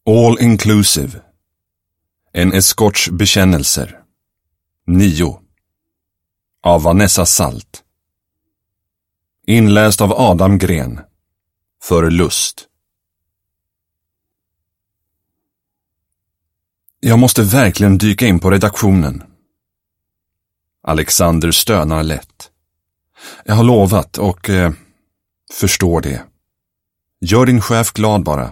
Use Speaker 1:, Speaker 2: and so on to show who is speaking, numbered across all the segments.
Speaker 1: All Inclusive. En eskorts bekännelser. 9. Av Vanessa Salt. Inläst av Adam Gren. För lust. Jag måste verkligen dyka in på redaktionen. Alexander stönar lätt. Jag har lovat och förstår det. Gör din chef glad bara.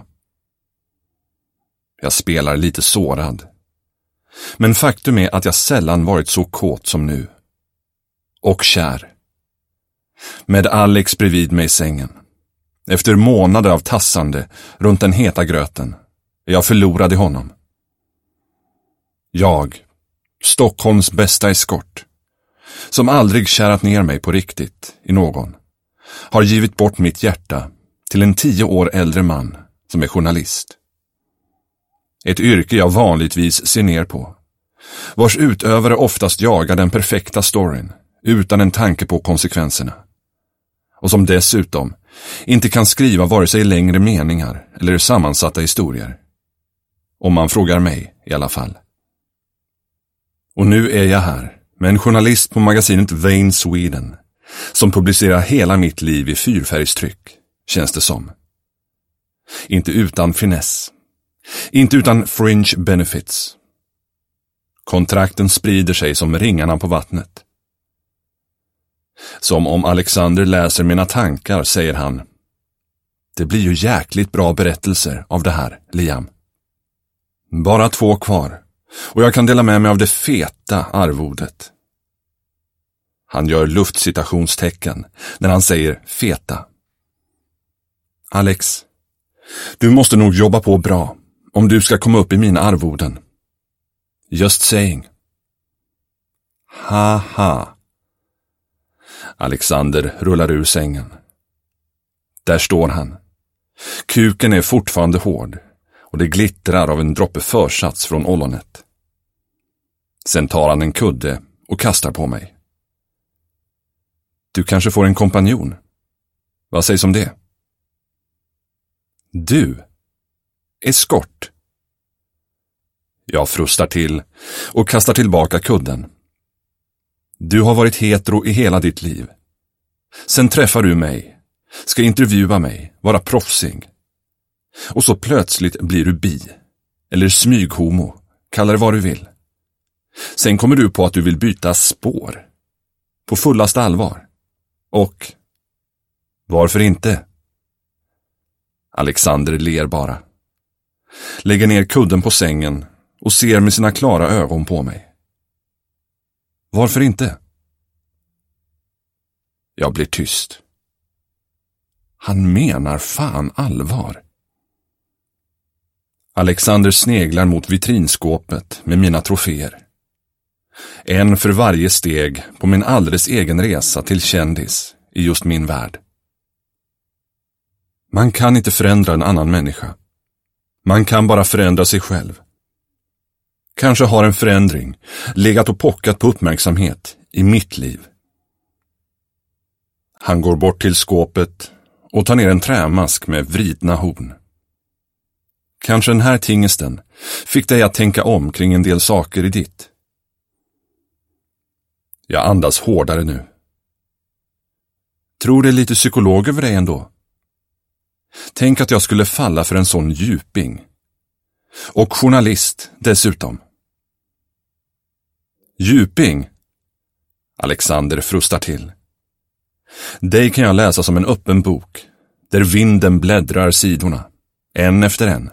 Speaker 1: Jag spelar lite sårad. Men faktum är att jag sällan varit så kåt som nu. Och kär. Med Alex bredvid mig i sängen. Efter månader av tassande runt den heta gröten. Jag förlorade honom. Jag, Stockholms bästa eskort, som aldrig kärat ner mig på riktigt i någon, har givit bort mitt hjärta till en 10 år äldre man som är journalist. Ett yrke jag vanligtvis ser ner på, vars utövare oftast jagar den perfekta storyn utan en tanke på konsekvenserna. Och som dessutom inte kan skriva vare sig längre meningar eller sammansatta historier. Om man frågar mig i alla fall. Och nu är jag här med en journalist på magasinet Vain Sweden som publicerar hela mitt liv i 4-färgstryck, känns det som. Inte utan finess. Inte utan fringe benefits. Kontrakten sprider sig som ringarna på vattnet. Som om Alexander läser mina tankar säger han: det blir ju jäkligt bra berättelser av det här, Liam. Bara 2 kvar. Och jag kan dela med mig av det feta arvodet. Han gör luftcitationstecken när han säger feta. Alex, du måste nog jobba på bra om du ska komma upp i mina arvoden. Just saying. Haha. Alexander rullar ur sängen. Där står han. Kuken är fortfarande hård och det glittrar av en droppe försats från ollonet. Sen tar han en kudde och kastar på mig. Du kanske får en kompanjon. Vad sägs om det? Du? Eskort? Jag frustar till och kastar tillbaka kudden. Du har varit hetero i hela ditt liv. Sen träffar du mig, ska intervjua mig, vara proffsig. Och så plötsligt blir du bi, eller smyghomo, kalla det vad du vill. Sen kommer du på att du vill byta spår. På fullaste allvar. Och varför inte? Alexander ler bara. Lägger ner kudden på sängen och ser med sina klara ögon på mig. Varför inte? Jag blir tyst. Han menar fan allvar. Alexander sneglar mot vitrinskåpet med mina troféer. En för varje steg på min alldeles egen resa till kändis i just min värld. Man kan inte förändra en annan människa. Man kan bara förändra sig själv. Kanske har en förändring legat och pockat på uppmärksamhet i mitt liv. Han går bort till skåpet och tar ner en trämask med vridna horn. Kanske den här tingesten fick dig att tänka om kring en del saker i ditt. Jag andas hårdare nu. Tror det är lite psykolog över dig ändå. Tänk att jag skulle falla för en sån djuping. Och journalist dessutom. Djuping? Alexander frustar till. Dig kan jag läsa som en öppen bok, där vinden bläddrar sidorna, en efter en.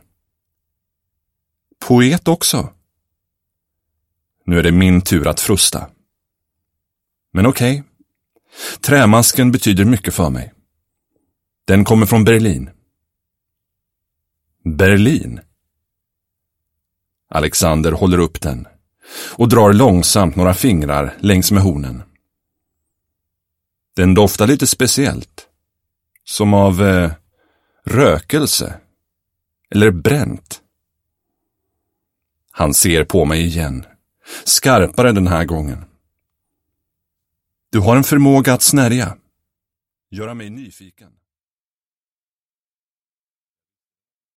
Speaker 1: Poet också? Nu är det min tur att frusta. Men okej. Trämasken betyder mycket för mig. Den kommer från Berlin. Berlin? Alexander håller upp den och drar långsamt några fingrar längs med hornen. Den doftar lite speciellt. Som av rökelse. Eller bränt. Han ser på mig igen. Skarpare den här gången. Du har en förmåga att snärja. Göra mig nyfiken.